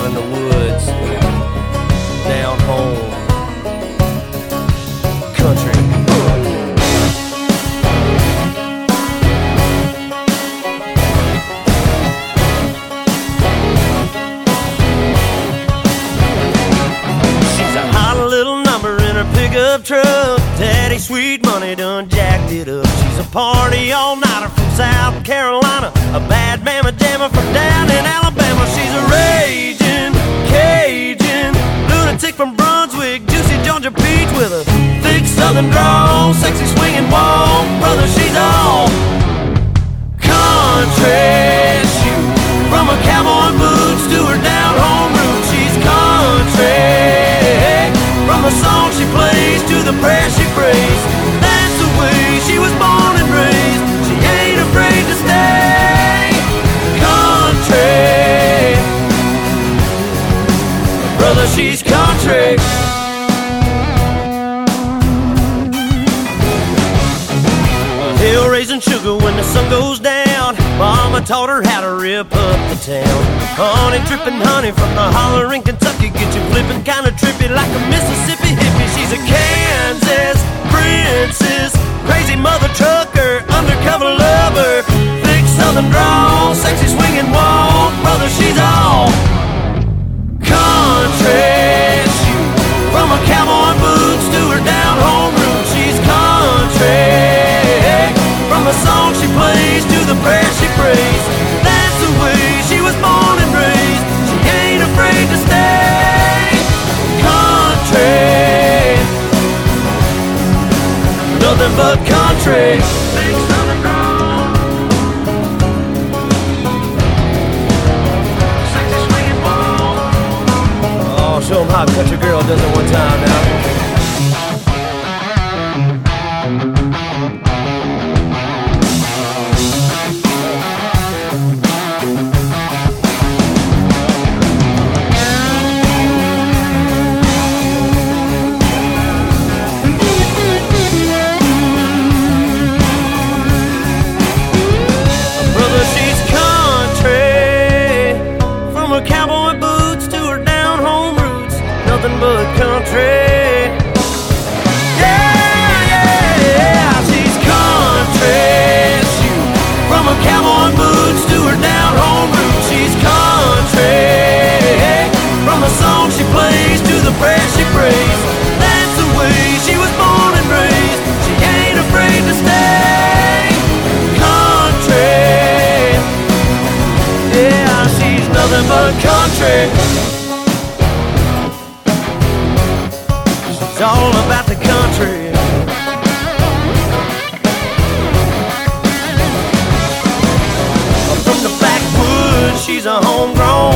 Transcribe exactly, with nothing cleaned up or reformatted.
out in the woods, down home, country. She's a hot little number in her pickup truck. Daddy Sweet Money done jacked it up. She's a party all-nighter from South Carolina, a bad mamma jammer from down in Alabama. She's a raging Cajun lunatic from Brunswick, juicy Georgia peach with a thick southern drawl, sexy swinging walk. Brother, she's all country. Shoot, from her cowboy boots to her down home roots, she's country. From the song she plays to the prayer she prays, that's the way she was born and raised. She ain't afraid to stay country. Brother, she's country. Hill raising sugar when the sun goes down. Mama taught her how to rip up the town. Honey dripping honey from the holler in Kentucky, get you flipping kinda trippy like a Mississippi hippie. She's a Kansas princess, crazy mother trucker, undercover lover, thick southern drawl, sexy swinging walk. Brother, she's all country. Shoot, from her cowboy boots to her down home roots, she's country. From the song she plays to the prayer she prays, that's the way she was born and raised. She ain't afraid to stay country. Nothing but country. Big southern drawl, sexy swinging ball. Oh, show 'em how a country girl does it one time now. Cowboy boots to her down home roots, nothing but country. Yeah, yeah, yeah, she's country. Shoot, from her cowboy boots to her down home roots, she's country. From the song she plays to the prayer she prays, that's the way she was born and raised. She ain't afraid to stay country. Yeah, she's nothing but country. She's all about the country. From the backwoods, she's a homegrown